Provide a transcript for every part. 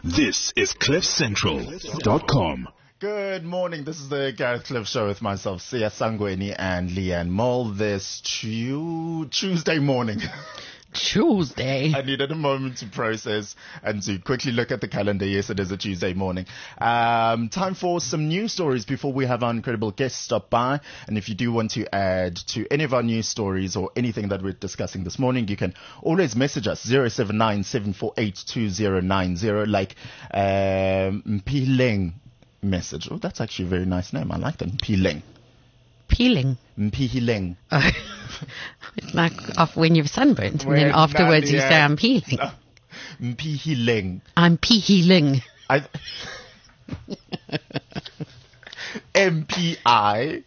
This is CliffCentral.com. Good morning. This is the Gareth Cliff Show with myself, Sia Sangweni and Leanne Moll this Tuesday morning. Tuesday. I needed a moment to process and to quickly look at the calendar. Yes, it is a Tuesday morning. Time for some news stories before we have our incredible guests stop by. And if you do want to add to any of our news stories or anything that we're discussing this morning, you can always message us 079-748-2090 like Mpileng message. Oh, that's actually a very nice name. I like that. Mpileng. Peeling. Mpileng. Oh. It's like when you're sunburnt and then afterwards you say I'm peeling. Mpihileng. I'm peeling. MPHILENG.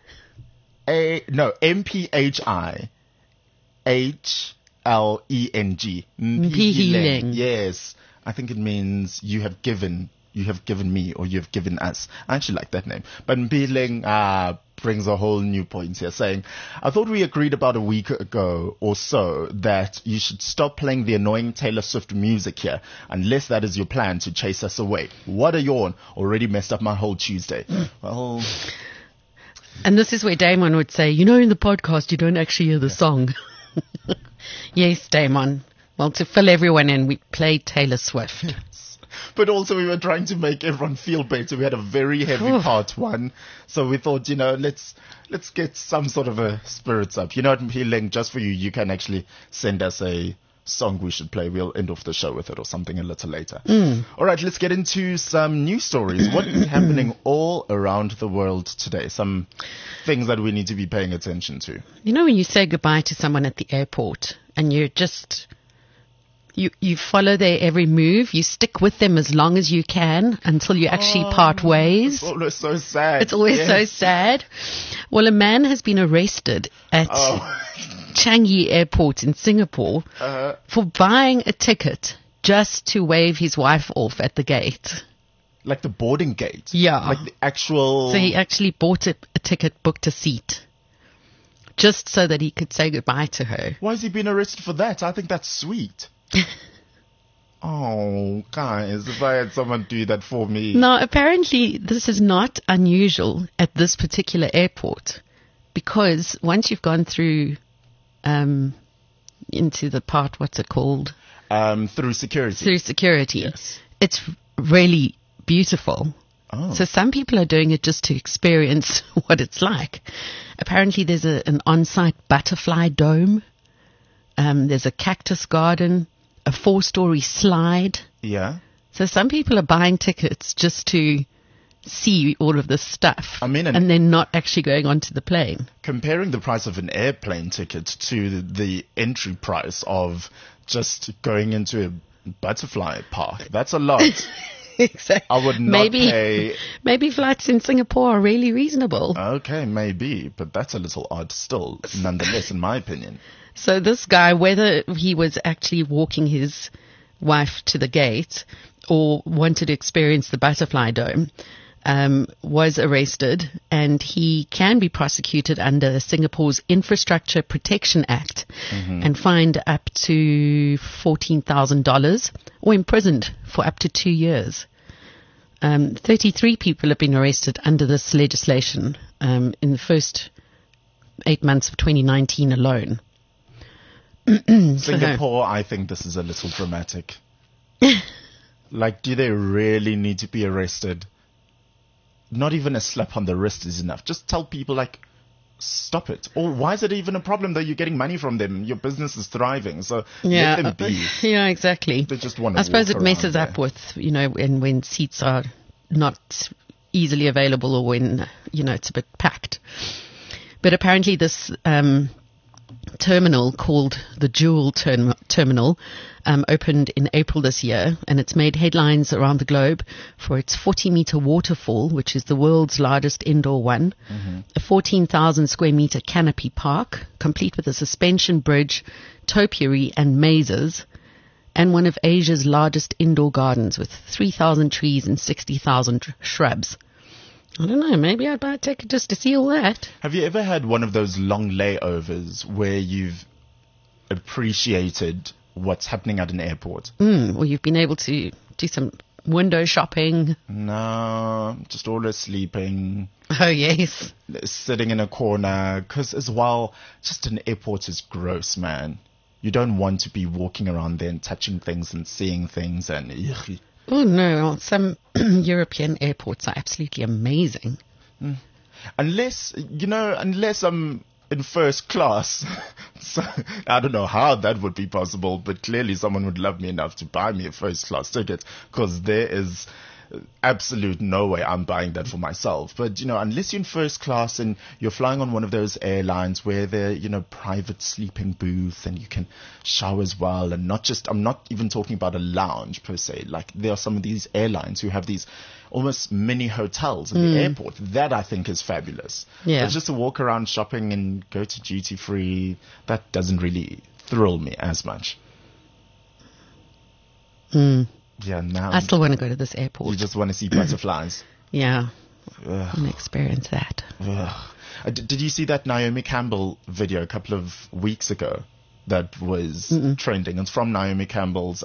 Mpihileng. Yes. I think it means you have given me, or you have given us. I actually like that name. But Mpihileng brings a whole new point here, saying, I thought we agreed about a week ago or so that you should stop playing the annoying Taylor Swift music here, unless that is your plan to chase us away. What a yawn. Already messed up my whole Tuesday. Well... And this is where Damon would say, in the podcast you don't actually hear the song. Yes, Damon. Well, to fill everyone in, we played Taylor Swift. But also we were trying to make everyone feel better. We had a very heavy part one. So we thought, let's get some sort of a spirits up. You know what, Mpileng, just for you, you can actually send us a song we should play. We'll end off the show with it or something a little later. All right, let's get into some news stories. What is happening all around the world today? Some things that we need to be paying attention to. When you say goodbye to someone at the airport and you're just... You follow their every move. You stick with them as long as you can until you actually part ways. It's always so sad. It's always so sad. Well, a man has been arrested at Changi Airport in Singapore for buying a ticket just to wave his wife off at the gate. Like the boarding gate? Yeah. Like the actual... So he actually bought a ticket, booked a seat, just so that he could say goodbye to her. Why has he been arrested for that? I think that's sweet. Oh, guys, if I had someone do that for me. No, apparently this is not unusual at this particular airport, because once you've gone through into the part, what's it called? Through security. Through security. Yes. It's really beautiful. Oh. So some people are doing it just to experience what it's like. Apparently there's an on-site butterfly dome. There's a cactus garden, a 4-story slide. Yeah. So some people are buying tickets just to see all of this stuff. I mean, and then not actually going onto the plane. Comparing the price of an airplane ticket to the entry price of just going into a butterfly park, that's a lot. Exactly. I would not pay... Maybe flights in Singapore are really reasonable. Okay, maybe, but that's a little odd still, nonetheless, in my opinion. So this guy, whether he was actually walking his wife to the gate or wanted to experience the butterfly dome, was arrested, and he can be prosecuted under Singapore's Infrastructure Protection Act and fined up to $14,000 or imprisoned for up to 2 years. 33 people have been arrested under this legislation in the first 8 months of 2019 alone. Singapore, I think this is a little dramatic. Like, do they really need to be arrested? Not even a slap on the wrist is enough. Just tell people, like, stop it. Or why is it even a problem that you're getting money from them? Your business is thriving, so let them be. Yeah, exactly. They just want to I suppose walk it messes around up with, when seats are not easily available or when, it's a bit packed. But apparently this terminal called the Jewel Terminal opened in April this year, and it's made headlines around the globe for its 40-meter waterfall, which is the world's largest indoor one, a 14,000 square meter canopy park, complete with a suspension bridge, topiary and mazes, and one of Asia's largest indoor gardens with 3,000 trees and 60,000 shrubs. I don't know, maybe I'd buy a ticket just to see all that. Have you ever had one of those long layovers where you've appreciated what's happening at an airport? Or you've been able to do some window shopping. No, just always sleeping, Oh, yes. sitting in a corner. Because as well, just an airport is gross, man. You don't want to be walking around there and touching things and seeing things and... ugh. Oh, no. Some European airports are absolutely amazing. Unless I'm in first class. So, I don't know how that would be possible, but clearly someone would love me enough to buy me a first class ticket, because there is absolute no way I'm buying that for myself. But, unless you're in first class and you're flying on one of those airlines where they're, private sleeping booths and you can shower as well, and I'm not even talking about a lounge per se. Like, there are some of these airlines who have these almost mini hotels in the airport. That I think is fabulous. Yeah. But just to walk around shopping and go to duty free, that doesn't really thrill me as much. Yeah, now I still want to go to this airport. you just want to see butterflies. Yeah. Ugh. I want to experience that. Ugh. Did you see that Naomi Campbell video a couple of weeks ago that was trending? It's from Naomi Campbell's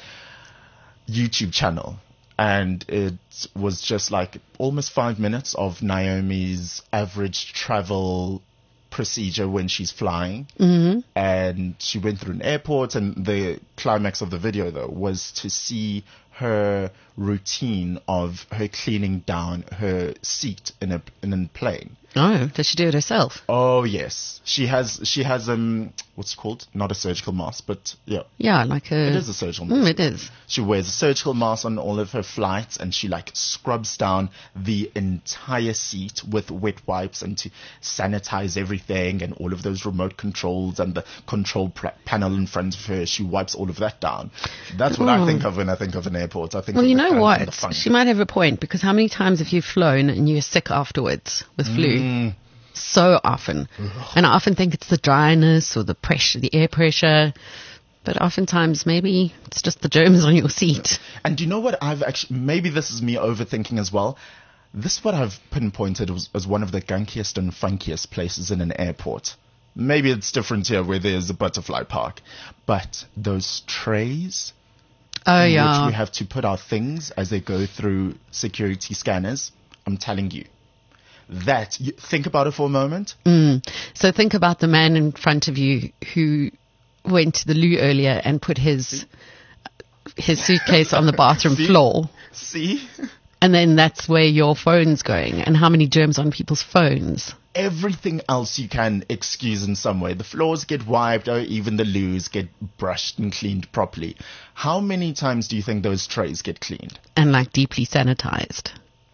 YouTube channel. And it was just like almost 5 minutes of Naomi's average travel procedure when she's flying. And she went through an airport, and the climax of the video, though, was to see her routine of her cleaning down her seat in a plane. Oh, does she do it herself? Oh yes, she has what's it called? Not a surgical mask, but yeah. Yeah, like a... It is a surgical mask. It is. She wears a surgical mask on all of her flights, and she scrubs down the entire seat with wet wipes and to sanitize everything, and all of those remote controls and the control panel in front of her. She wipes all of that down. That's what I think of when I think of an airport. I think. Well, of you the know crunch what? and the funk. She might have a point, because how many times have you flown and you're sick afterwards with flu? So often. And I often think it's the dryness or the pressure, the air pressure. But oftentimes maybe it's just the germs on your seat. And you know what? Maybe this is me overthinking as well. This is what I've pinpointed as one of the gunkiest and funkiest places in an airport. Maybe it's different here where there's a butterfly park. But those trays Oh, in yeah. which we have to put our things as they go through security scanners, I'm telling you. Think about it for a moment. So think about the man in front of you who went to the loo earlier and put his suitcase on the bathroom floor. See? And then that's where your phone's going. And how many germs on people's phones? Everything else you can excuse in some way. The floors get wiped, or even the loos get brushed and cleaned properly. How many times do you think those trays get cleaned? And like deeply sanitized.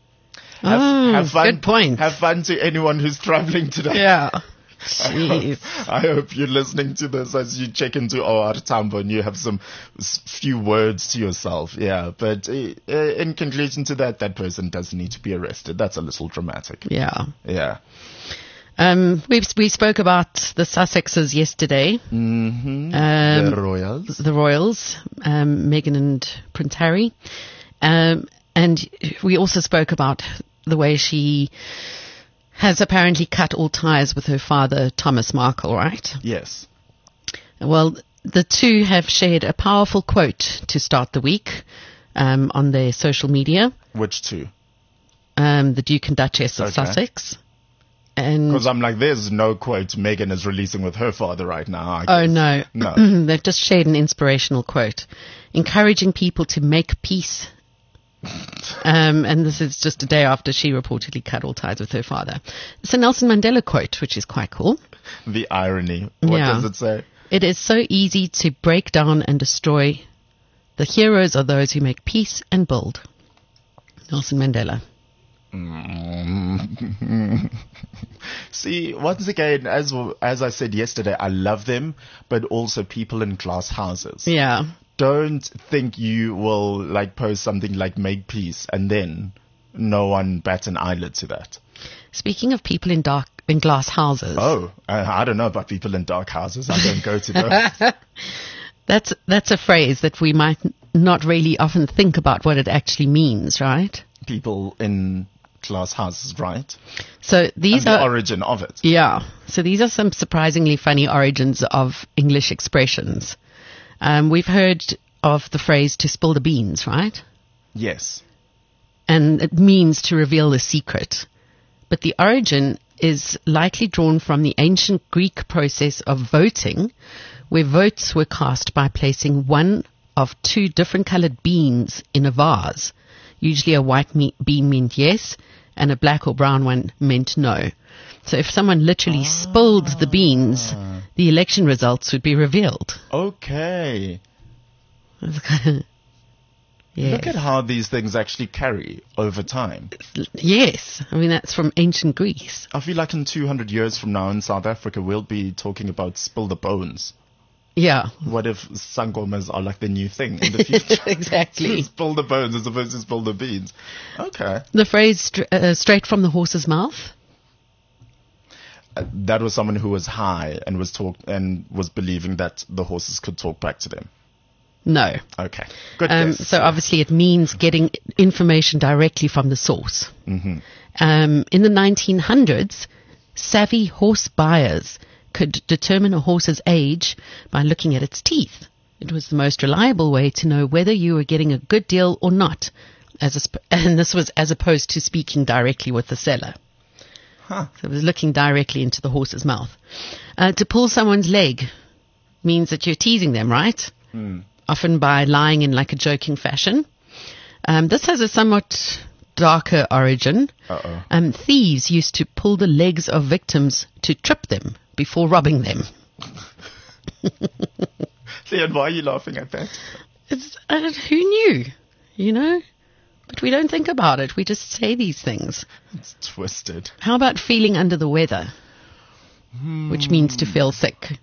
Have fun. Good point. Have fun to anyone who's traveling today. Yeah. Jeez. I hope you're listening to this as you check into OR Tambo and you have some few words to yourself. Yeah, but in conclusion to that person doesn't need to be arrested. That's a little dramatic. Yeah. Yeah. We spoke about the Sussexes yesterday. The Royals. The Royals, Meghan and Prince Harry. And we also spoke about the way she has apparently cut all ties with her father, Thomas Markle, right? Yes. Well, the two have shared a powerful quote to start the week on their social media. Which two? The Duke and Duchess of Okay. Sussex. And Because I'm like, there's no quote Meghan is releasing with her father right now. I oh, guess. no. No. They've just shared an inspirational quote, encouraging people to make peace. And this is just a day after she reportedly cut all ties with her father. It's a Nelson Mandela quote, which is quite cool. The irony. What Yeah. does it say? It is so easy to break down and destroy. The heroes are those who make peace and build. Nelson Mandela. See, once again, as I said yesterday, I love them, but also people in glass houses. Yeah. Don't think you will post something like make peace and then no one bats an eyelid to that. Speaking of people in glass houses. Oh, I don't know about people in dark houses. I don't go to those. That's a phrase that we might not really often think about what it actually means, right? People in glass houses, right? So these and are the origin of it. Yeah. So these are some surprisingly funny origins of English expressions. We've heard of the phrase to spill the beans, right? Yes. and it means to reveal the secret. But the origin is likely drawn from the ancient Greek process of voting, where votes were cast by placing one of two different colored beans in a vase. Usually a white bean meant yes, and a black or brown one meant no. So if someone literally spilled the beans, the election results would be revealed. Okay. Yes. Look at how these things actually carry over time. Yes. I mean, that's from ancient Greece. I feel like in 200 years from now in South Africa, we'll be talking about spill the bones. Yeah. What if sangomas are like the new thing in the future? Exactly. Spill the bones as opposed to spill the beans. Okay. The phrase straight from the horse's mouth. That was someone who was high and was believing that the horses could talk back to them. No. Okay. Good guess. So obviously it means getting information directly from the source. Mm-hmm. In the 1900s, savvy horse buyers could determine a horse's age by looking at its teeth. It was the most reliable way to know whether you were getting a good deal or not, and this was as opposed to speaking directly with the seller. Huh. So it was looking directly into the horse's mouth. To pull someone's leg means that you're teasing them, right? Often by lying in like a joking fashion. This has a somewhat darker origin. Thieves used to pull the legs of victims to trip them before robbing them. Leon, why are you laughing at that? Who knew? You know? But we don't think about it. We just say these things. It's twisted. How about feeling under the weather? Which means to feel sick.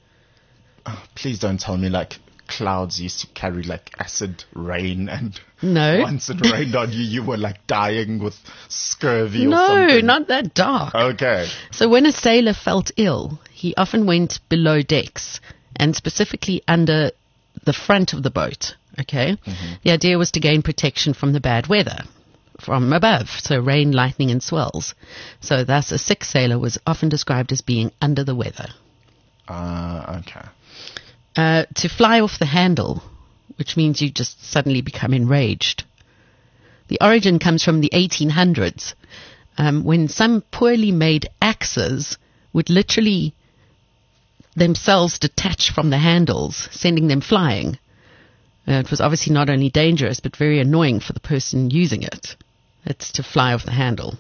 Please don't tell me like clouds used to carry like acid rain and No. once it rained on you, you were like dying with scurvy or No, something. not that dark. Okay. So when a sailor felt ill, he often went below decks and specifically under the front of the boat. Okay. The idea was to gain protection from the bad weather from above. So rain, lightning and swells. So thus a sick sailor was often described as being under the weather. Okay. To fly off the handle, which means you just suddenly become enraged. The origin comes from the 1800s, when some poorly made axes would literally themselves detach from the handles, sending them flying. It was obviously not only dangerous, but very annoying for the person using it. It's to fly off the handle.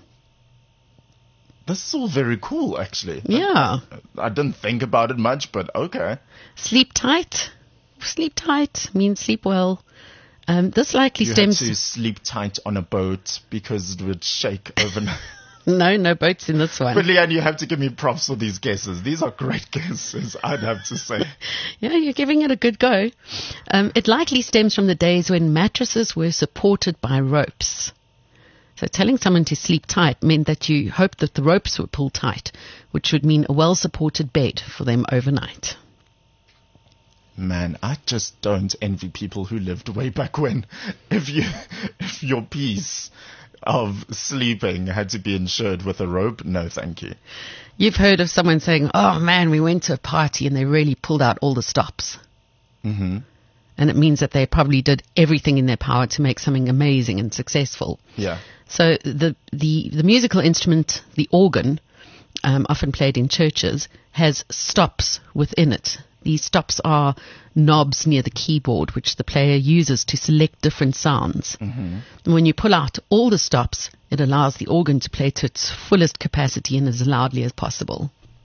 This is all very cool, actually. Yeah. I didn't think about it much, but okay. Sleep tight. Sleep tight means sleep well. This likely You stems... had to sleep tight on a boat because it would shake overnight. No boats in this one. But Leanne, you have to give me props for these guesses. These are great guesses, I'd have to say. Yeah, you're giving it a good go. It likely stems from the days when mattresses were supported by ropes. So telling someone to sleep tight meant that you hoped that the ropes were pulled tight, which would mean a well-supported bed for them overnight. Man, I just don't envy people who lived way back when. If your piece of sleeping had to be insured with a rope, no thank you. You've heard of someone saying, oh man, we went to a party and they really pulled out all the stops. Mm-hmm. And it means that they probably did everything in their power to make something amazing and successful. Yeah. So the musical instrument, the organ, often played in churches, has stops within it. These stops are knobs near the keyboard, which the player uses to select different sounds. Mm-hmm. And when you pull out all the stops, it allows the organ to play to its fullest capacity and as loudly as possible.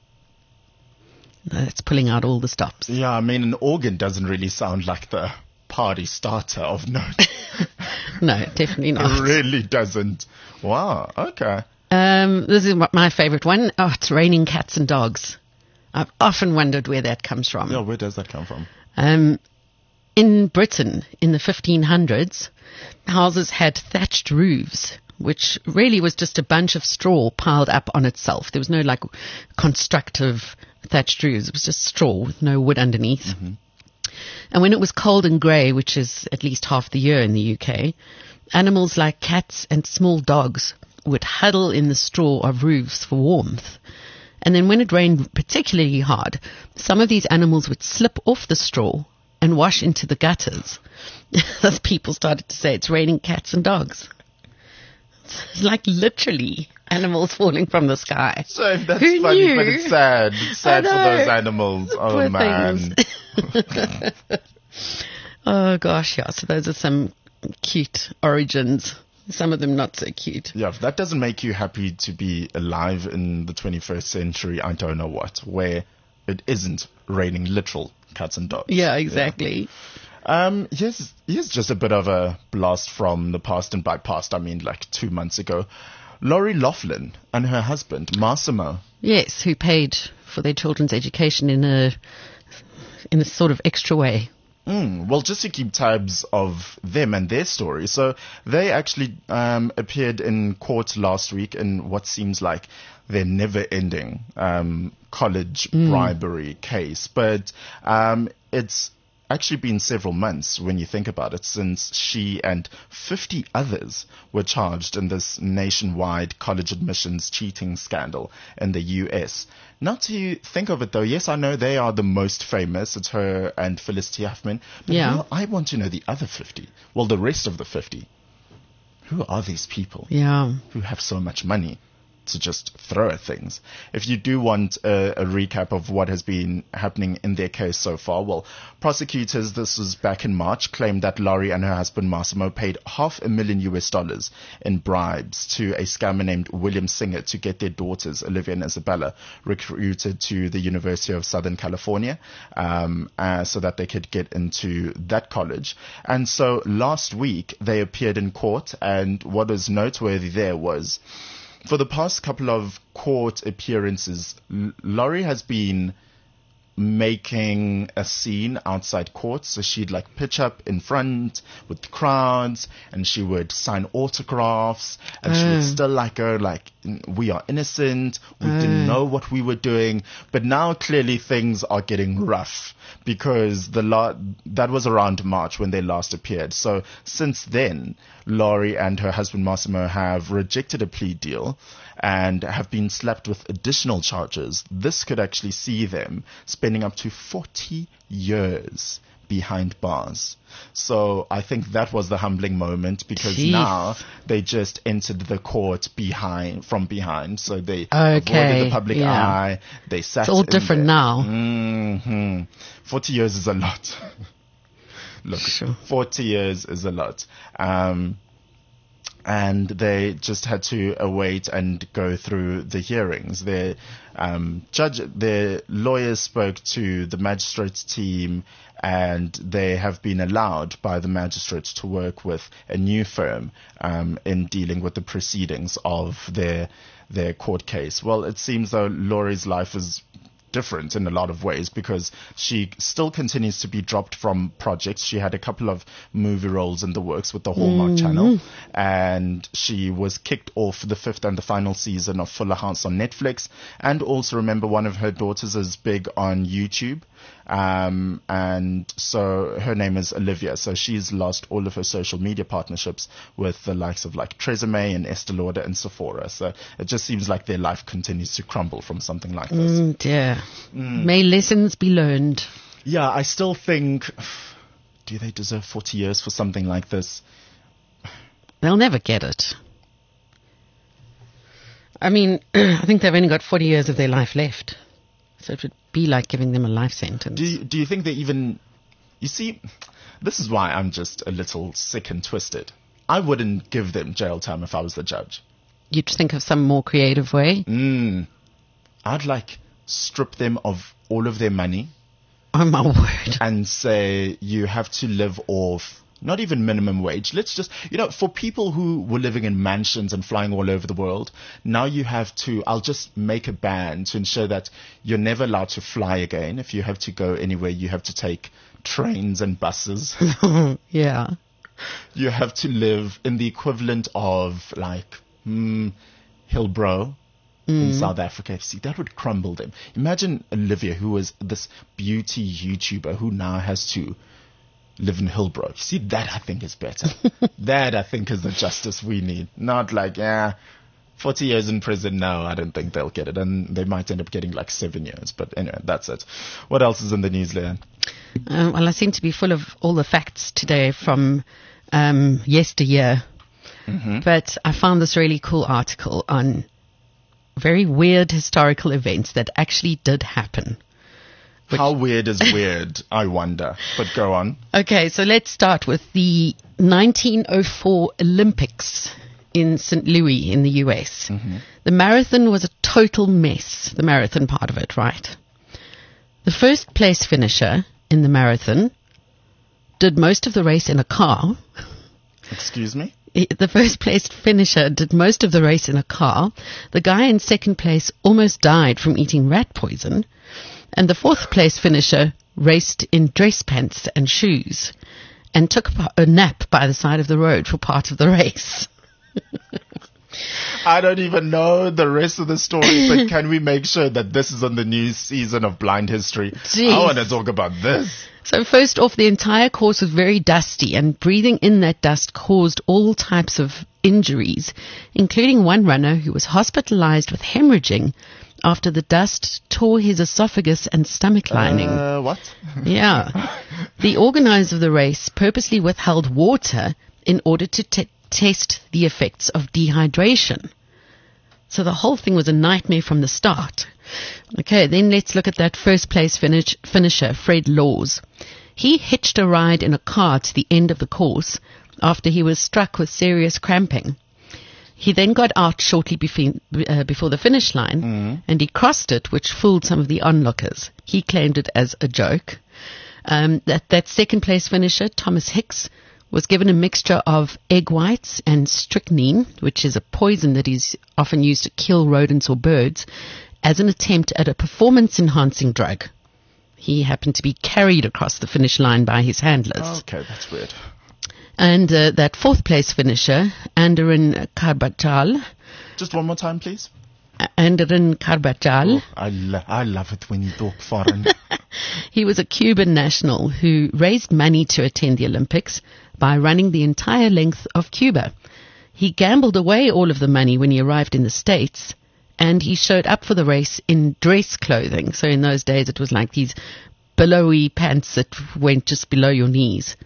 That's pulling out all the stops. Yeah, I mean, an organ doesn't really sound like the party starter of note. No, definitely not. It really doesn't. Wow, okay. This is my favorite one. Oh, it's raining cats and dogs. I've often wondered where that comes from. Yeah, where does that come from? In Britain, in the 1500s, houses had thatched roofs, which really was just a bunch of straw piled up on itself. There was no like constructive thatched roofs. It was just straw with no wood underneath. Mm-hmm. And when it was cold and grey, which is at least half the year in the UK, animals like cats and small dogs would huddle in the straw of roofs for warmth. And then when it rained particularly hard, some of these animals would slip off the straw and wash into the gutters. As people started to say, it's raining cats and dogs. It's like literally animals falling from the sky. So that's Who funny, knew? but it's sad. It's sad I for know. those animals. Oh, Poor man. Oh, gosh, yeah. So those are some cute origins. Some of them not so cute. Yeah, if that doesn't make you happy to be alive in the 21st century, I don't know what, where it isn't raining literal cats and dogs. Yeah, exactly. Here's just a bit of a blast from the past, and by past I mean like 2 months ago. Lori Loughlin and her husband, Massimo. Yes, who paid for their children's education in a sort of extra way. Well, just to keep tabs of them and their story. So they actually appeared in court last week in what seems like their never-ending college bribery case. But it's actually been several months when you think about it since she and 50 others were charged in this nationwide college admissions cheating scandal in the US. Not to think of it though, yes, I know they are the most famous. It's her and Felicity Huffman. But Yeah. I want to know the other 50. Well, the rest of the 50. Who are these people Yeah. who have so much money to just throw at things? If you do want a recap of what has been happening in their case so far, well, prosecutors, this was back in March, claimed that Lori and her husband Massimo paid $500,000 US in bribes to a scammer named William Singer to get their daughters, Olivia and Isabella, recruited to the University of Southern California so that they could get into that college. And so last week they appeared in court, and what was noteworthy there was, for the past couple of court appearances, Lori has been making a scene outside court. So she'd like pitch up in front with the crowds, and she would sign autographs, and she would still like go like, we are innocent, we didn't know what we were doing. But now clearly things are getting rough, because that was around March when they last appeared. So since then, Lori and her husband Massimo have rejected a plea deal and have been slapped with additional charges. This could actually see them spending up to 40 years behind bars. So I think that was the humbling moment, because Jeez. now they just entered the court from behind. So they avoided the public eye. They sat. It's all different now. 40 years is a lot. Look, Sure. 40 years is a lot. And they just had to await and go through the hearings. Their lawyers spoke to the magistrate's team, and they have been allowed by the magistrates to work with a new firm in dealing with the proceedings of their court case. Well, it seems though Lori's life is different in a lot of ways, because she still continues to be dropped from projects. She had a couple of movie roles in the works with the Hallmark Channel, and she was kicked off the 5th and the final season of Fuller House on Netflix. And also, remember, one of her daughters is big on YouTube, and so her name is Olivia. So she's lost all of her social media partnerships with the likes of like Tresemme and Estee Lauder and Sephora. So it just seems like their life continues to crumble from something like this. Dear. May lessons be learned. Yeah, I still think, do they deserve 40 years for something like this? They'll never get it. I mean, I think they've only got 40 years of their life left. So it would be like giving them a life sentence. Do you think they even... You see, this is why I'm just a little sick and twisted. I wouldn't give them jail time if I was the judge. You'd think of some more creative way? I'd like strip them of all of their money. Oh, my word. And say you have to live off not even minimum wage. Let's just, for people who were living in mansions and flying all over the world, now you have to, I'll just make a ban to ensure that you're never allowed to fly again. If you have to go anywhere, you have to take trains and buses. Yeah. You have to live in the equivalent of like Hillbrow in South Africa. See, that would crumble them. Imagine Olivia, who was this beauty YouTuber who now has to live in Hillbrow. See, that I think is better. That I think is the justice we need. Not like, 40 years in prison. No, I don't think they'll get it. And they might end up getting like 7 years. But anyway, that's it. What else is in the news, Leanne? Well, I seem to be full of all the facts today from yesteryear. But I found this really cool article on very weird historical events that actually did happen. How weird is weird, I wonder. But go on. Okay, so let's start with the 1904 Olympics in St. Louis in the US. The marathon was a total mess, the marathon part of it, right? The first place finisher in the marathon did most of the race in a car. Excuse me? The first place finisher did most of the race in a car. The guy in second place almost died from eating rat poison. And the fourth place finisher raced in dress pants and shoes and took a nap by the side of the road for part of the race. I don't even know the rest of the story, but can we make sure that this is on the new season of Blind History? Jeez. I want to talk about this. So first off, the entire course was very dusty, and breathing in that dust caused all types of injuries, including one runner who was hospitalized with hemorrhaging after the dust tore his esophagus and stomach lining. What? Yeah. The organizer of the race purposely withheld water in order to test the effects of dehydration. So the whole thing was a nightmare from the start. Okay, then let's look at that first place finisher, Fred Laws. He hitched a ride in a car to the end of the course after he was struck with serious cramping. He then got out shortly before the finish line, and he crossed it, which fooled some of the onlookers. He claimed it as a joke. That second place finisher, Thomas Hicks, was given a mixture of egg whites and strychnine, which is a poison that is often used to kill rodents or birds, as an attempt at a performance-enhancing drug. He happened to be carried across the finish line by his handlers. Okay, that's weird. And that fourth place finisher, Anderin Karbachal. Just one more time, please. Anderin Karbachal. Oh, I love it when you talk foreign. He was a Cuban national who raised money to attend the Olympics by running the entire length of Cuba. He gambled away all of the money when he arrived in the States, and he showed up for the race in dress clothing. So in those days it was like these billowy pants that went just below your knees.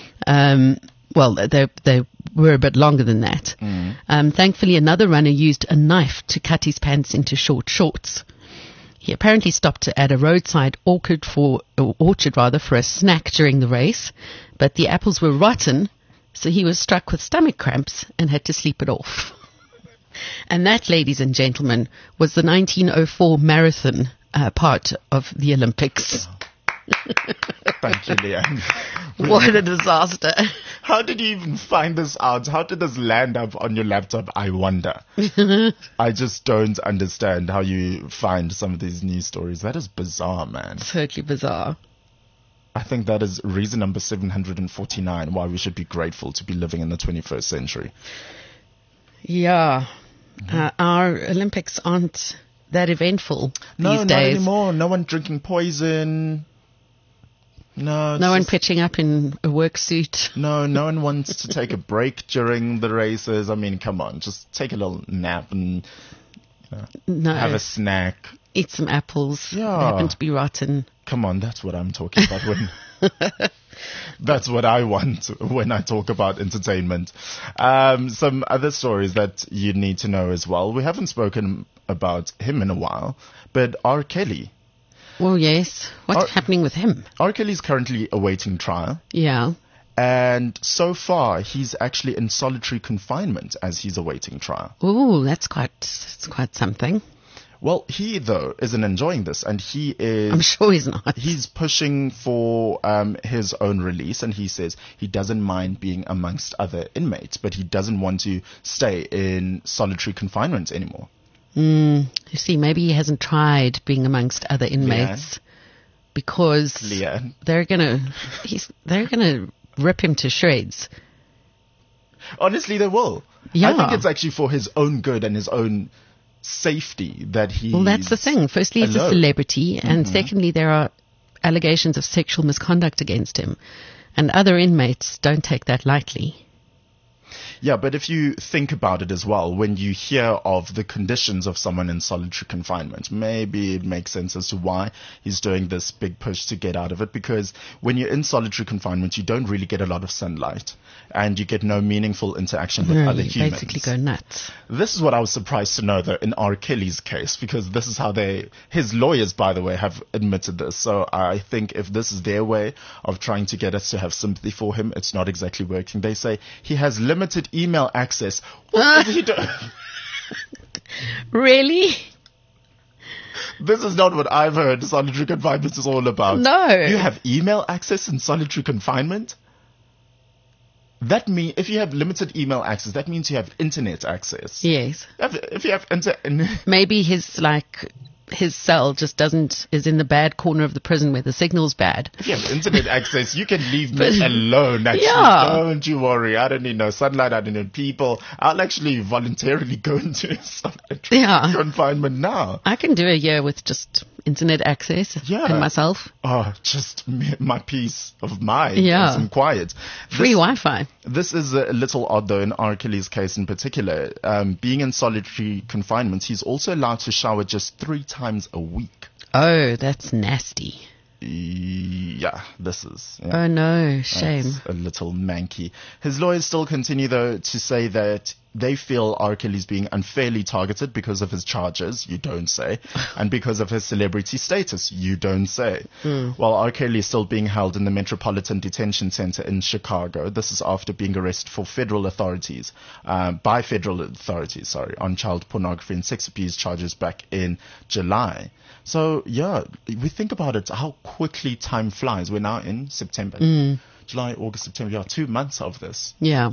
Well, they were a bit longer than that. Thankfully, another runner used a knife to cut his pants into short shorts. He apparently stopped at a roadside orchard for a snack during the race, but the apples were rotten, so he was struck with stomach cramps and had to sleep it off. And that, ladies and gentlemen, was the 1904 marathon part of the Olympics. Thank you, Leanne. What a disaster. How did you even find this out? How did this land up on your laptop? I wonder. I just don't understand how you find some of these news stories. That is bizarre, man. Totally bizarre. I think that is reason number 749 why we should be grateful to be living in the 21st century. Yeah. Our Olympics aren't that eventful these days. No, not anymore. No one drinking poison. No one pitching up in a work suit. No one wants to take a break during the races. I mean, come on, just take a little nap and have a snack. Eat some apples. Yeah. They happen to be rotten. Come on, that's what I'm talking about. That's what I want when I talk about entertainment. Some other stories that you need to know as well. We haven't spoken about him in a while, but R. Kelly. Well, yes. What's happening with him? R. Kelly's currently awaiting trial. Yeah. And so far, he's actually in solitary confinement as he's awaiting trial. Ooh, that's quite something. Well, he, though, isn't enjoying this, and he is... I'm sure he's not. He's pushing for his own release, and he says he doesn't mind being amongst other inmates, but he doesn't want to stay in solitary confinement anymore. You see, maybe he hasn't tried being amongst other inmates because they're gonna rip him to shreds. Honestly, they will. Yeah. I think it's actually for his own good and his own safety that he. Well, that's the thing. Firstly, he's a celebrity, and secondly, there are allegations of sexual misconduct against him, and other inmates don't take that lightly. Yeah, but if you think about it as well, when you hear of the conditions of someone in solitary confinement, maybe it makes sense as to why he's doing this big push to get out of it. Because when you're in solitary confinement, you don't really get a lot of sunlight and you get no meaningful interaction with other you humans. basically go nuts. This is what I was surprised to know, though, in R. Kelly's case, because this is how his lawyers, by the way, have admitted this. So I think if this is their way of trying to get us to have sympathy for him, it's not exactly working. They say he has limited email access. What did he do? Really? This is not what I've heard solitary confinement is all about. No. You have email access in solitary confinement? That means if you have limited email access, that means you have internet access. Yes. If you have Maybe his cell just is in the bad corner of the prison where the signal's bad. If you have internet access, you can leave me alone, actually. Yeah. Don't you worry. I don't need no sunlight. I don't need people. I'll actually voluntarily go into solitary confinement now. I can do a year with just internet access and myself. Oh, just my peace of mind. Yeah. And some quiet. Free Wi-Fi. This is a little odd, though, in R. Kelly's case in particular. Being in solitary confinement, he's also allowed to shower just 3 times a week. Oh, that's nasty. Yeah, this is. Oh, no. Shame. That's a little manky. His lawyers still continue, though, to say that they feel R. Kelly's being unfairly targeted because of his charges, you don't say, and because of his celebrity status, you don't say. While R. Kelly is still being held in the Metropolitan Detention Center in Chicago. This is after being arrested by federal authorities, on child pornography and sex abuse charges back in July. So, yeah, we think about it, how quickly time flies. We're now in September. July, August, September. Yeah, 2 months of this. Yeah.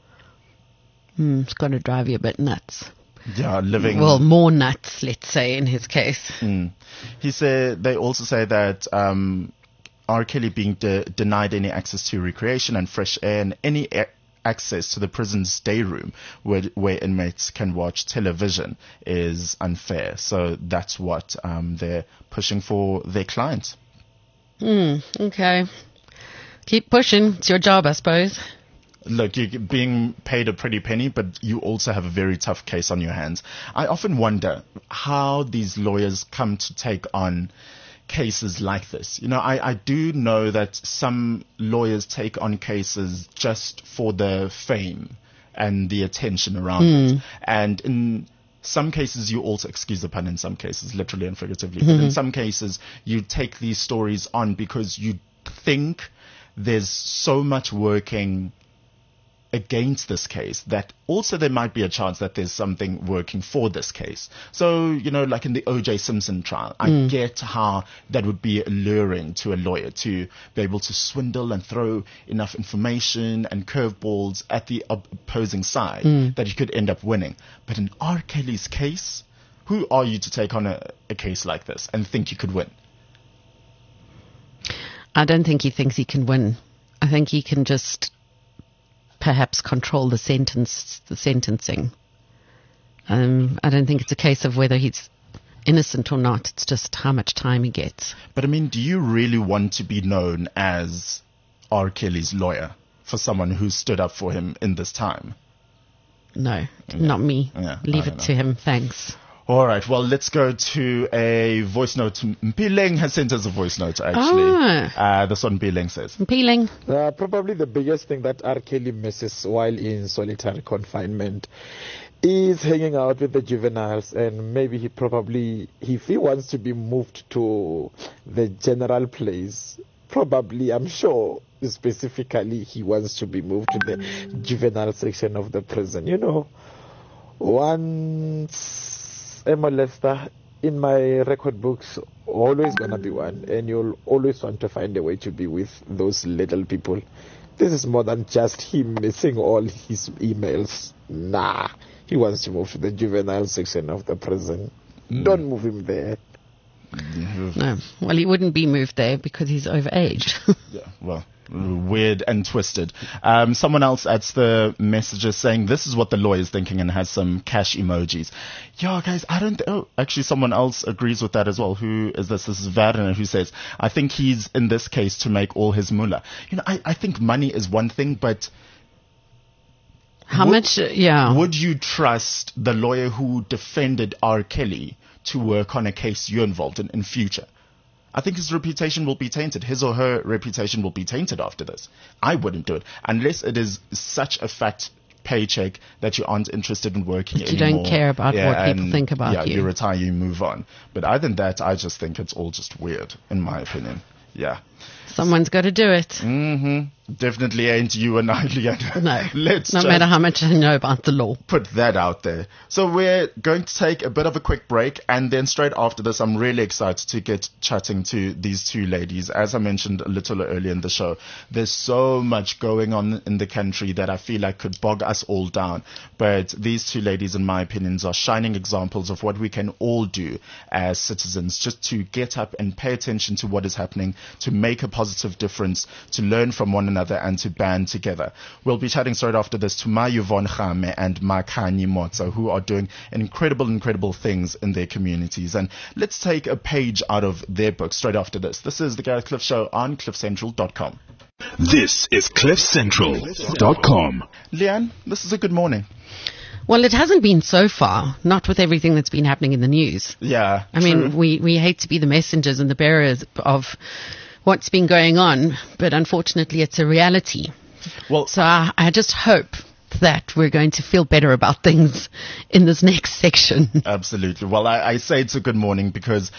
It's going to drive you a bit nuts. Yeah, living... Well, more nuts, let's say, in his case. He said, they also say that R. Kelly being denied any access to recreation and fresh air and any access to the prison's day room where inmates can watch television is unfair. So that's what they're pushing for their clients. Okay. Keep pushing. It's your job, I suppose. Look, you're being paid a pretty penny, but you also have a very tough case on your hands. I often wonder how these lawyers come to take on cases like this. You know, I do know that some lawyers take on cases just for the fame and the attention around it. And in some cases, you also, excuse the pun, in some cases, literally and figuratively, but in some cases, you take these stories on because you think there's so much working against this case that also there might be a chance that there's something working for this case. So, you know, like in the O.J. Simpson trial, I get how that would be alluring to a lawyer to be able to swindle and throw enough information and curveballs at the opposing side that you could end up winning. But in R. Kelly's case, who are you to take on a case like this and think you could win? I don't think he thinks he can win. I think he can just perhaps control the sentencing. I don't think it's a case of whether he's innocent or not. It's just how much time he gets. But I mean, do you really want to be known as R. Kelly's lawyer for someone who stood up for him in this time? No, not me. Yeah, Leave it to him. Thanks. All right, well, let's go to a voice note. Mpileng has sent us a voice note, actually. This one, Mpileng says. Mpileng. Probably the biggest thing that R. Kelly misses while in solitary confinement is hanging out with the juveniles, and maybe if he wants to be moved to the general place, probably, I'm sure, specifically, he wants to be moved to the juvenile section of the prison. You know, once a molester in my record books, always gonna be one, and you'll always want to find a way to be with those little people. This is more than just him missing all his emails. Nah, he wants to move to the juvenile section of the prison. Don't move him there. No, well, he wouldn't be moved there because he's overaged. Yeah, well, weird and twisted. Someone else adds the messages saying this is what the lawyer is thinking and has some cash emojis. Yeah, guys, actually someone else agrees with that as well. Who is this? This is Werner who says, I think he's in this case to make all his mullah. You know, I think money is one thing, but How much? Yeah. Would you trust the lawyer who defended R. Kelly to work on a case you're involved in future? I think his reputation will be tainted. His or her reputation will be tainted after this. I wouldn't do it unless it is such a fat paycheck that you aren't interested in working You anymore. don't care about what people think about you. You retire, you move on. But other than that, I just think it's all just weird, in my opinion. Yeah. Someone's got to do it. Mm-hmm. Definitely ain't you and I, Leanne. No. Let's no just matter how much I know about the law. put that out there. So we're going to take a bit of a quick break, and then straight after this, I'm really excited to get chatting to these two ladies. As I mentioned a little earlier in the show, there's so much going on in the country that I feel like could bog us all down. But these two ladies, in my opinion, are shining examples of what we can all do as citizens, just to get up and pay attention to what is happening, to make a positive difference, to learn from one another, and to band together. We'll be chatting straight after this to Mayuvon Khame and Makhanye Motsa, who are doing incredible things in their communities. And let's take a page out of their book straight after this. This is the Gareth Cliff Show on CliffCentral.com. This is CliffCentral.com. Leanne, this is a good morning. Well, it hasn't been so far, not with everything that's been happening in the news. Yeah. I mean, we hate to be the messengers and the bearers of what's been going on, but unfortunately it's a reality. Well, So I just hope that we're going to feel better about things in this next section. absolutely. Well, I say it's a good morning because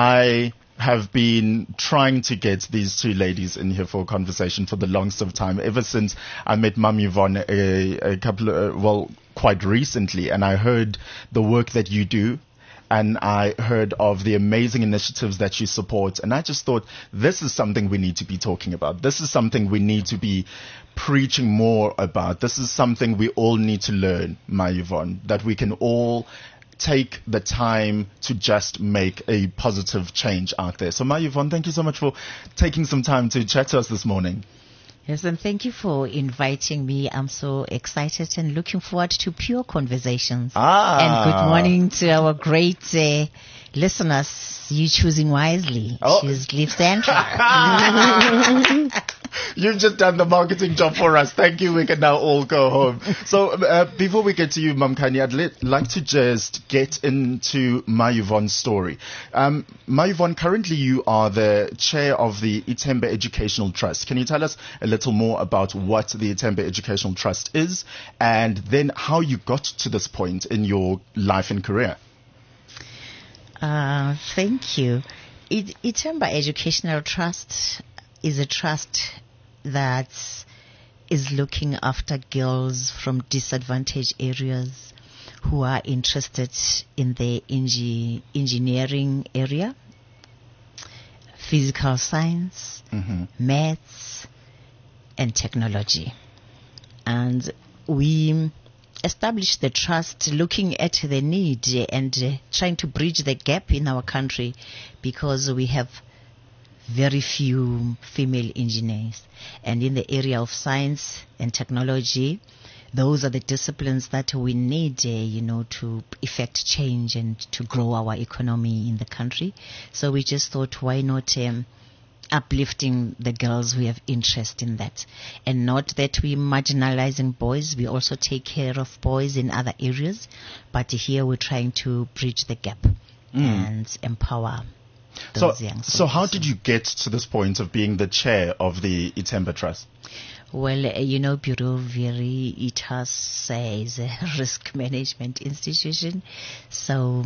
I have been trying to get these two ladies in here for a conversation for the longest of time, ever since I met Mum Yvonne a couple of, quite recently, and I heard the work that you do. And I heard of the amazing initiatives that you support. And I just thought, this is something we need to be talking about. This is something we need to be preaching more about. This is something we all need to learn, Mayuvon, that we can all take the time to just make a positive change out there. So Mayuvon, thank you so much for taking some time to chat to us this morning. Yes, and thank you for inviting me. I'm so excited and looking forward to pure conversations. And good morning to our great listeners. You choosing wisely. Choose Cliff Central. You've just done the marketing job for us. Thank you. We can now all go home. So before we get to you, Mum Khanye, I'd like to just get into Mayuvon's story. Mayuvon, currently you are the chair of the Itembe Educational Trust. Can you tell us a little more about what the Itembe Educational Trust is, and then how you got to this point in your life and career? Thank you. Itembe Educational Trust is a trust that is looking after girls from disadvantaged areas who are interested in the engineering area, physical science, maths, and technology. And we established the trust looking at the need and trying to bridge the gap in our country, because we have very few female engineers. And in the area of science and technology, those are the disciplines that we need, to effect change and to grow our economy in the country. So we just thought, why not uplifting the girls who have interest in that? And not that we're marginalizing boys. We also take care of boys in other areas. But here we're trying to bridge the gap and empower those young souls. So how did you get to this point of being the chair of the Itembe Trust? Well, Bureau Viri ITAS is a risk management institution. So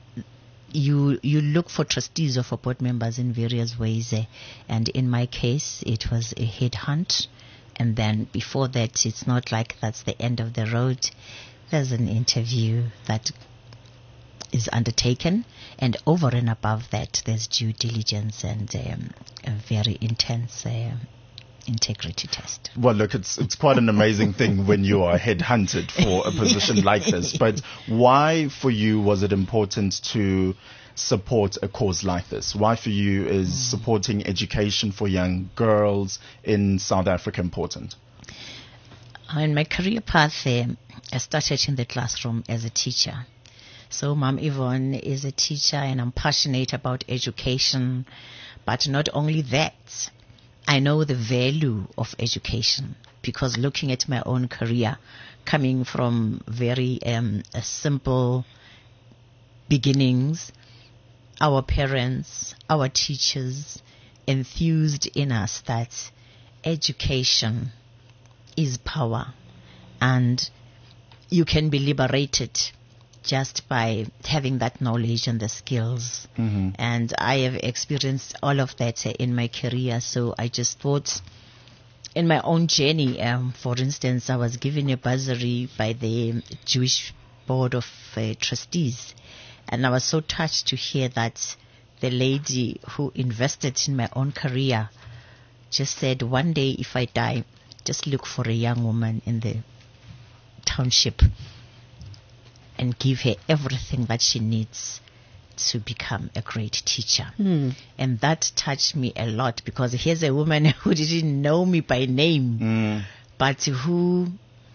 you look for trustees or for board members in various ways. And in my case, it was a headhunt. And then before that, it's not like that's the end of the road. There's an interview that is undertaken, and over and above that, there's due diligence and a very intense integrity test. Well, look, it's quite an amazing thing when you are headhunted for a position like this. But why, for you, was it important to support a cause like this? Why, for you, is supporting education for young girls in South Africa important? In my career path, I started in the classroom as a teacher. So Mum Yvonne is a teacher, and I'm passionate about education. But not only that, I know the value of education. because looking at my own career, coming from very simple beginnings, our parents, our teachers enthused in us that education is power, and you can be liberated just by having that knowledge and the skills. And I have experienced all of that in my career. So I just thought, in my own journey, for instance, I was given a bursary by the Jewish Board of Trustees, and I was so touched to hear that the lady who invested in my own career just said, one day if I die, just look for a young woman in the township and give her everything that she needs to become a great teacher. And that touched me a lot, because here's a woman who didn't know me by name, but who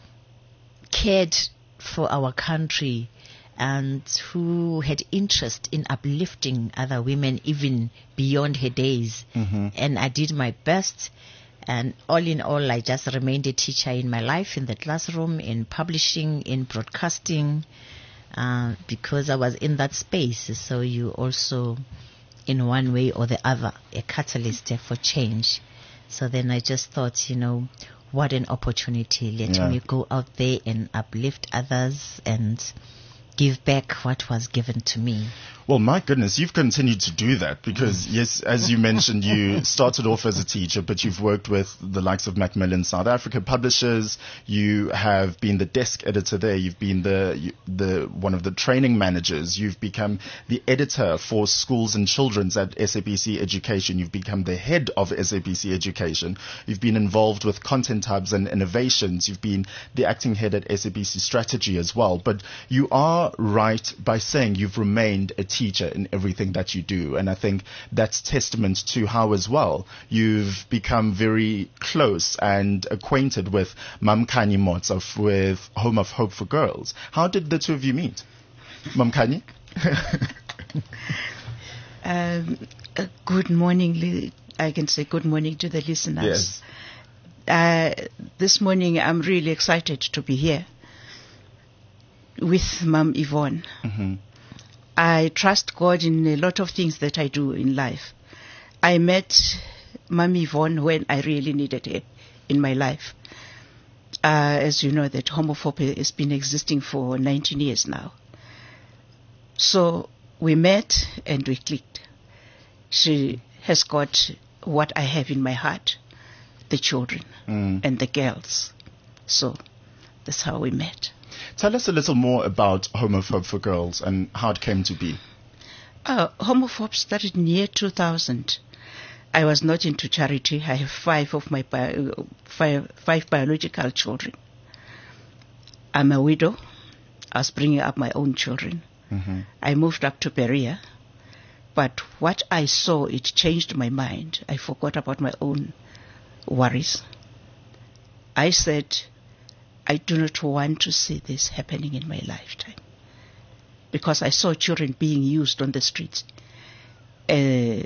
cared for our country and who had interest in uplifting other women even beyond her days. And I did my best. And all in all, I just remained a teacher in my life, in the classroom, in publishing, in broadcasting, because I was in that space. So you also, in one way or the other, a catalyst for change. So then I just thought, what an opportunity. Let me go out there and uplift others and give back what was given to me. Well, my goodness, you've continued to do that because, yes, as you mentioned, you started off as a teacher, but you've worked with the likes of Macmillan South Africa publishers. You have been the desk editor there. You've been the one of the training managers. You've become the editor for schools and children's at SABC Education. You've become the head of SABC Education. You've been involved with content hubs and innovations. You've been the acting head at SABC Strategy as well. But you are right by saying you've remained a teacher in everything that you do, and I think that's testament to how as well you've become very close and acquainted with Mamkhani Motsa, with Home of Hope for Girls. How did the two of you meet? Mamkhani? Good morning. I can say good morning to the listeners. Yes. This morning I'm really excited to be here with Mom Yvonne. I trust God in a lot of things that I do in life. I met Mom Yvonne when I really needed her in my life. As you know, that Home of Hope has been existing for 19 years now. So we met and we clicked. She has got what I have in my heart, the children and the girls. So that's how we met. Tell us a little more about Home of Hope for Girls and how it came to be. Home of Hope started in year 2000. I was not into charity. I have five biological children. I'm a widow. I was bringing up my own children. I moved up to Berea. But what I saw, it changed my mind. I forgot about my own worries. I said, I do not want to see this happening in my lifetime, because I saw children being used on the streets as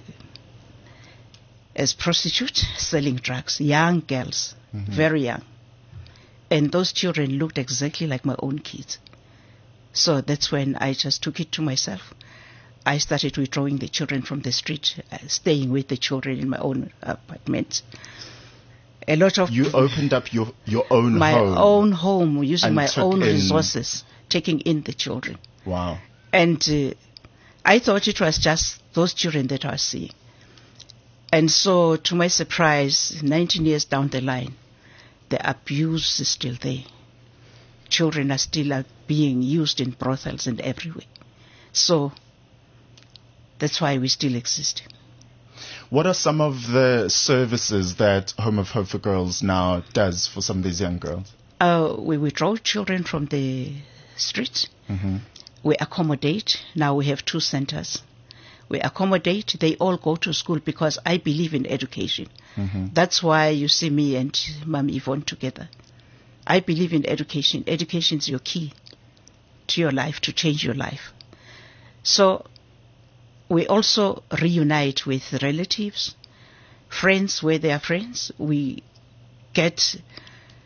prostitutes, selling drugs, young girls, very young. And those children looked exactly like my own kids. So that's when I just took it to myself. I started withdrawing the children from the street, staying with the children in my own apartments. A lot of you opened up your own my home. own home, using my own in resources, taking in the children. Wow. And I thought it was just those children that I was seeing. And so, to my surprise, 19 years down the line, the abuse is still there. Children are still being used in brothels and everywhere. So that's why we still exist. What are some of the services that Home of Hope for Girls now does for some of these young girls? We withdraw children from the streets. We accommodate. Now we have 2 centers. We accommodate. They all go to school because I believe in education. That's why you see me and Mom Yvonne together. I believe in education. Education is your key to your life, to change your life. So we also reunite with relatives, friends where they are friends. We get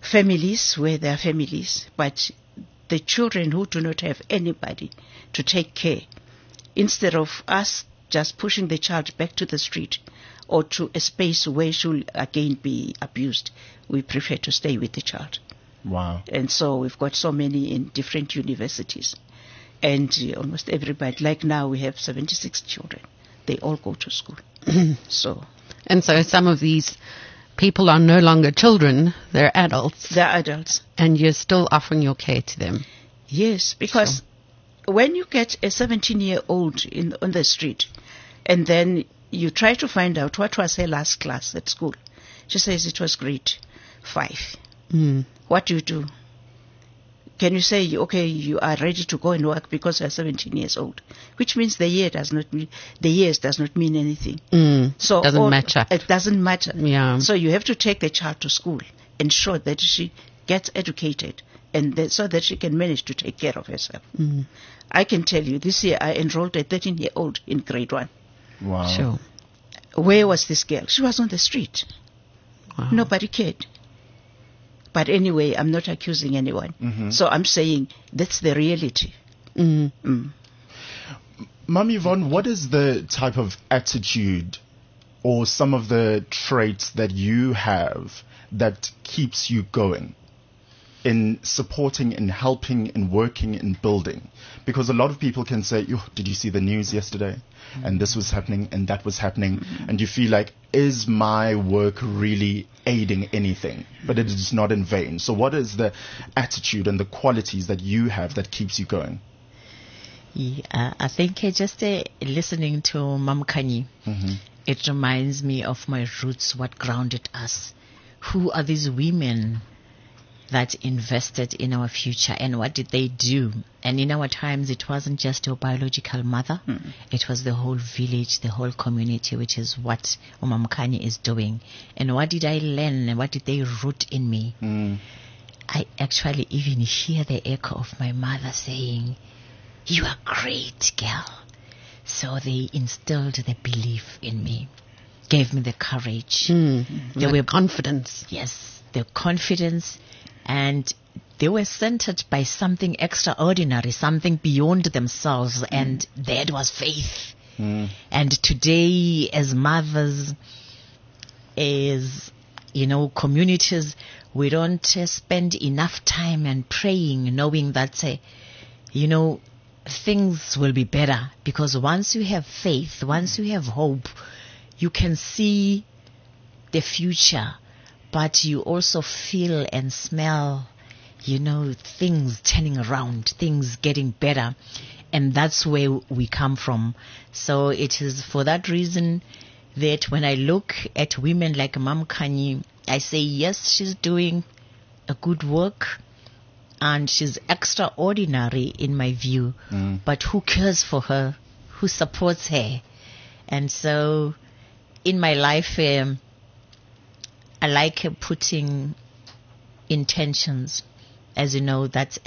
families where there are families, but the children who do not have anybody to take care, instead of us just pushing the child back to the street or to a space where she will again be abused, we prefer to stay with the child. Wow. And so we've got so many in different universities. And almost everybody, like now we have 76 children. They all go to school. So some of these people are no longer children, they're adults. they're adults. And you're still offering your care to them. Yes, because when you get a 17-year-old on the street and then you try to find out what was her last class at school, she says it was grade 5. What do you do? Can you say, okay, you are ready to go and work because you are 17 years old? Which means the years does not mean anything. So Doesn't match up. It doesn't matter. Yeah. So you have to take the child to school, ensure that she gets educated, and so that she can manage to take care of herself. I can tell you, this year I enrolled a 13-year-old in grade 1. Wow. Sure. Where was this girl? She was on the street. Wow. Nobody cared. But anyway, I'm not accusing anyone. So I'm saying that's the reality. Mum Yvonne, what is the type of attitude or some of the traits that you have that keeps you going in supporting, in helping, in working, in building? Because a lot of people can say, did you see the news yesterday? And this was happening and that was happening. And you feel like, is my work really aiding anything? But it is not in vain. So what is the attitude and the qualities that you have that keeps you going? Yeah, I think just listening to Mam Khanyi, it reminds me of my roots, what grounded us. Who are these women that invested in our future, and what did they do? And in our times, it wasn't just your biological mother. It was the whole village, the whole community, which is what Mam Khanyi is doing. And what did I learn, and what did they root in me? I actually even hear the echo of my mother saying, "You are great, girl." So they instilled the belief in me, gave me the courage. They were confidence. Yes, the confidence, and they were centered by something extraordinary, something beyond themselves, and that was faith. And today, as mothers, as communities, we don't spend enough time and praying, knowing that things will be better, because once you have faith, once you have hope, you can see the future, but you also feel and smell, things turning around, things getting better. And that's where we come from. So it is for that reason that when I look at women like Mam Khanyi, I say, yes, she's doing a good work, and she's extraordinary in my view. But who cares for her? Who supports her? And so in my life, I like putting intentions. As you know, that's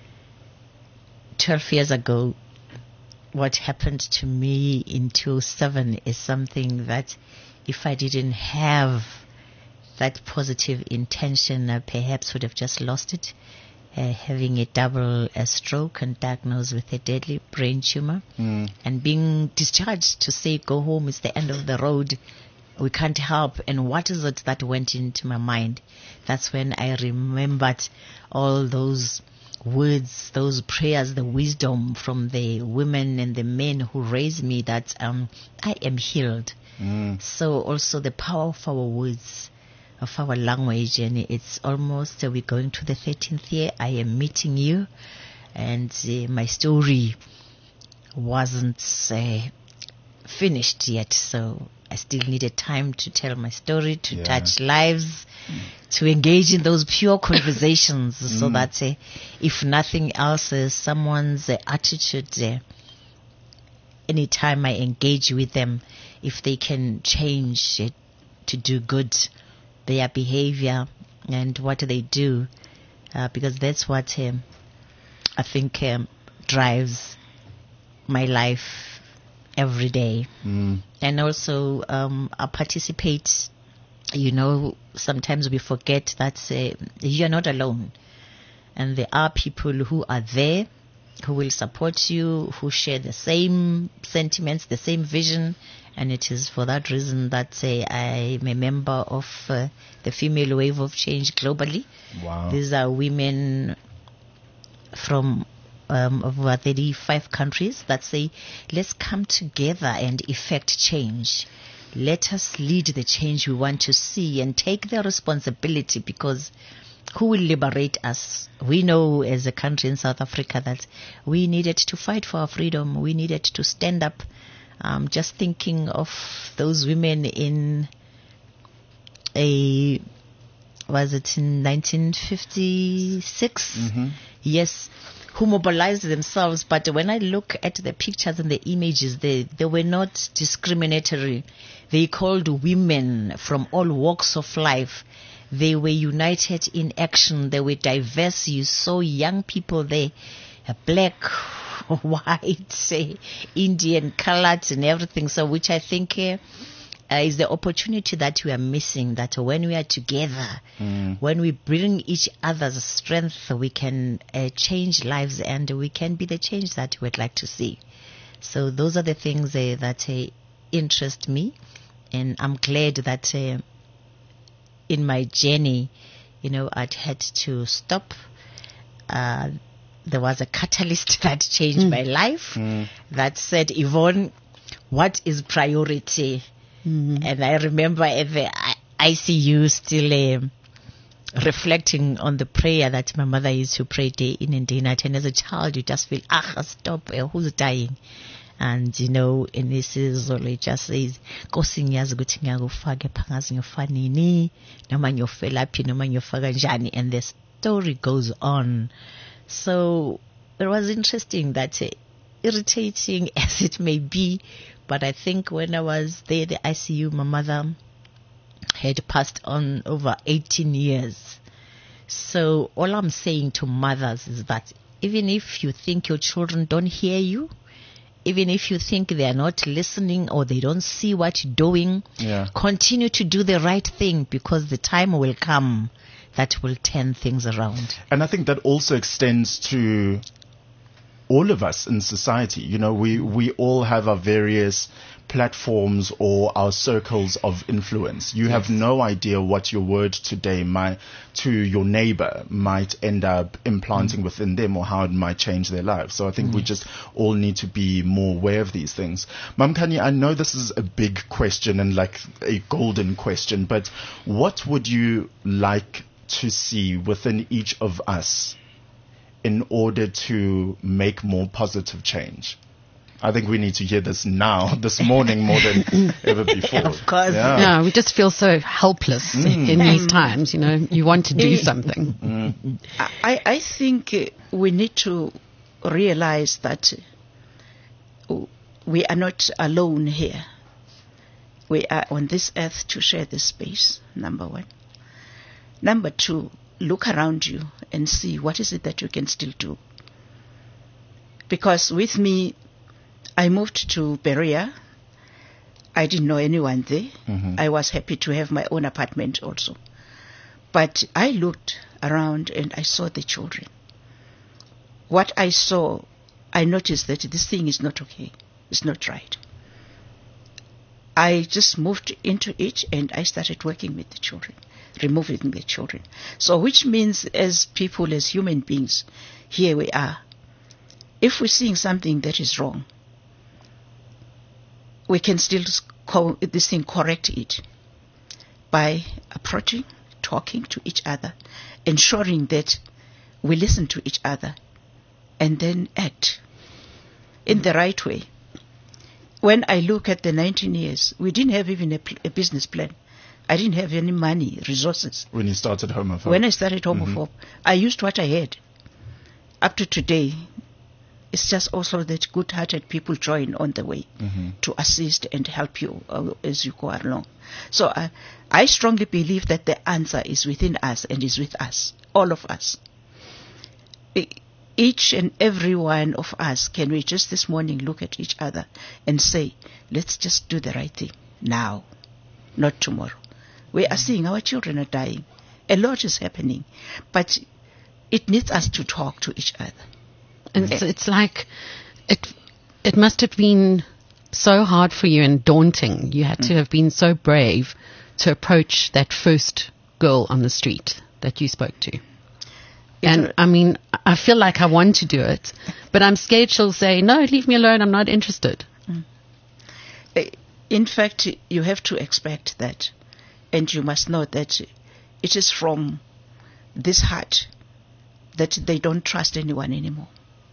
12 years ago. What happened to me in 2007 is something that if I didn't have that positive intention, I perhaps would have just lost it. Having a double stroke and diagnosed with a deadly brain tumor, and being discharged to say, go home, it's the end of the road, we can't help. And what is it that went into my mind? That's when I remembered all those words, those prayers, the wisdom from the women and the men who raised me, that I am healed. So also the power of our words, of our language, and it's almost we're going to the 13th year. I am meeting you, and my story wasn't finished yet, so I still needed time to tell my story, to touch lives, to engage in those pure conversations, so that if nothing else, someone's attitude, anytime I engage with them, if they can change to do good, their behavior and what they do, because that's what I think drives my life every day. And also I participate sometimes we forget that you're not alone. And there are people who are there, who will support you, who share the same sentiments, the same vision. And it is for that reason that I am a member of the Female Wave of Change globally. Wow. These are women from over 35 countries that say, let's come together and effect change. Let us lead the change we want to see and take the responsibility, because who will liberate us? We know as a country in South Africa that we needed to fight for our freedom. We needed to stand up. Just thinking of those women in 1956? Mm-hmm. Yes, who mobilized themselves. But when I look at the pictures and the images, they were not discriminatory. They called women from all walks of life. They were united in action. They were diverse. You saw young people there, black, white, Indian, colored, and everything. So, which I think is the opportunity that we are missing. That when we are together, when we bring each other's strength, we can change lives, and we can be the change that we'd like to see. So, those are the things that interest me, and I'm glad that in my journey, I'd had to stop. There was a catalyst that changed my life that said, Yvonne, what is priority? And I remember at the ICU still reflecting on the prayer that my mother used to pray day in and day night. And as a child, you just feel, stop, who's dying? And, in isiZulu, it just says, Nkosi ngiyazi ukuthi ngiyakufaka ephangazi ngiyofa nini, noma ngiyofela phi, noma ngiyofaka njani. And the story goes on. So it was interesting, that irritating as it may be, but I think when I was there, the ICU, my mother had passed on over 18 years. So all I'm saying to mothers is that even if you think your children don't hear you, even if you think they are not listening or they don't see what you're doing, continue to do the right thing, because the time will come that will turn things around. And I think that also extends to all of us in society. We all have our various platforms or our circles of influence. You have no idea what your word today to your neighbor might end up implanting within them, or how it might change their lives. So I think we just all need to be more aware of these things. Mamkhanya, I know this is a big question and like a golden question, but what would you like to see within each of us in order to make more positive change? I think we need to hear this now, this morning, more than ever before. Of course. Yeah, we just feel so helpless in these times. You want to do something. I think we need to realize that we are not alone here. We are on this earth to share this space, number one. Number two, look around you and see what is it that you can still do. Because with me, I moved to Berea. I didn't know anyone there. I was happy to have my own apartment also. But I looked around and I saw the children. What I saw, I noticed that this thing is not okay. It's not right. I just moved into it and I started working with the children, removing the children. So which means as people, as human beings, here we are. If we're seeing something that is wrong, we can still correct it by approaching, talking to each other, ensuring that we listen to each other, and then act in the right way. When I look at the 19 years, we didn't have even a business plan. I didn't have any money, resources. When you started Home of Hope? When I started Home of Hope, I used what I had. Up to today, it's just also that good-hearted people join on the way to assist and help you as you go along. So I strongly believe that the answer is within us and is with us, all of us. Each and every one of us, can we just this morning look at each other and say, let's just do the right thing now, not tomorrow. We are seeing our children are dying. A lot is happening. But it needs us to talk to each other. And it's like, it must have been so hard for you and daunting. You had to have been so brave to approach that first girl on the street that you spoke to. And I mean, I feel like I want to do it, but I'm scared she'll say, no, leave me alone, I'm not interested. In fact, you have to expect that. And you must know that it is from this heart that they don't trust anyone anymore.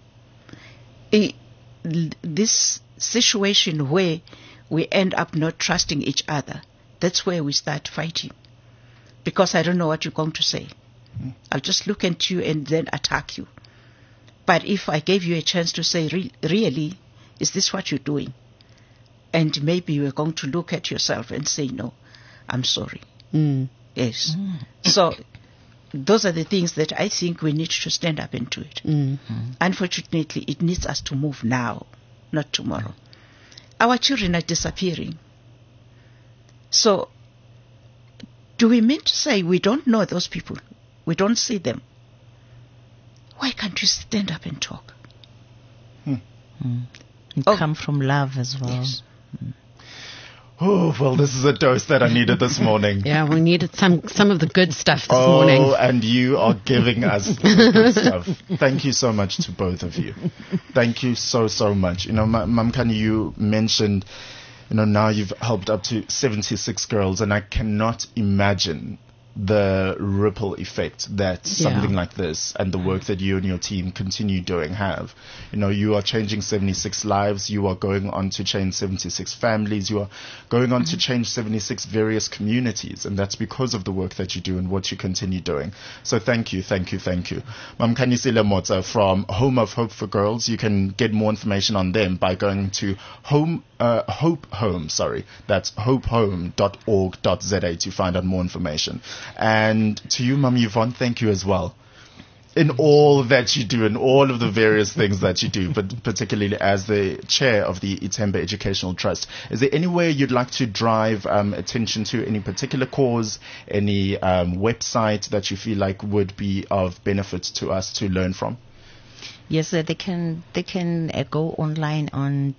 This situation where we end up not trusting each other, that's where we start fighting. Because I don't know what you're going to say. I'll just look at you and then attack you. But if I gave you a chance to say, really, is this what you're doing? And maybe you're going to look at yourself and say, no, I'm sorry. Yes. So those are the things that I think we need to stand up and do it. Unfortunately, it needs us to move now, not tomorrow. Our children are disappearing. So do we mean to say we don't know those people? We don't see them? Why can't you stand up and talk? And come from love as well. Yes. Oh, well, this is a dose that I needed this morning. Yeah, we needed some of the good stuff this morning. Oh, and you are giving us the good stuff. Thank you so much to both of you. Thank you so much. You know, Mamkani, you mentioned, you know, now you've helped up to 76 girls, and I cannot imagine the ripple effect that something like this and the work that you and your team continue doing have. You know, you are changing 76 lives, you are going on to change 76 families, you are going on to change 76 various communities, and that's because of the work that you do and what you continue doing. So thank you. Mamkhanisile Motsa from Home of Hope for Girls. You can get more information on them by going to Hope Home, that's hopehome.org.za to find out more information. And to you, Mum Yvonne, thank you as well. In all that you do, in all of the various things that you do, but particularly as the chair of the Itembe Educational Trust, is there any way you'd like to drive attention to any particular cause, any website that you feel like would be of benefit to us to learn from? Yes, they can go online on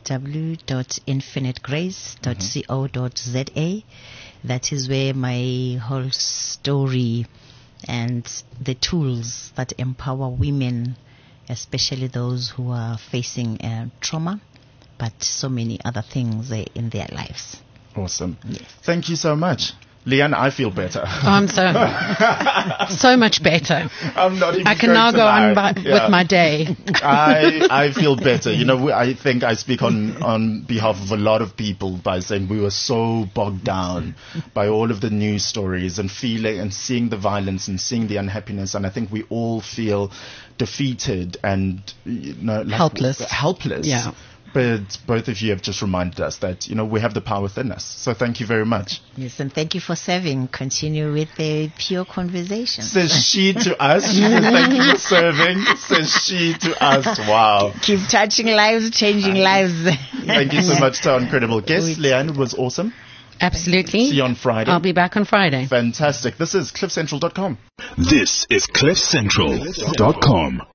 www.infinitegrace.co.za. That is where my whole story and the tools that empower women, especially those who are facing trauma, but so many other things in their lives. Awesome. Yes. Thank you so much. Leanne, I feel better. Oh, I'm so much better. I'm not even I can now go on with my day. I feel better. You know, I think I speak on behalf of a lot of people by saying we were so bogged down by all of the news stories and feeling and seeing the violence and seeing the unhappiness. And I think we all feel defeated and, you know, like helpless. Yeah. But both of you have just reminded us that, you know, we have the power within us. So thank you very much. Yes, and thank you for serving. Continue with the pure conversation. Says she to us. She says thank you for serving. Says she to us. Wow. Keep touching lives, changing lives. Thank you so much to our incredible guest. Leanne, it was awesome. Absolutely. See you on Friday. I'll be back on Friday. Fantastic. This is CliffCentral.com. This is CliffCentral.com.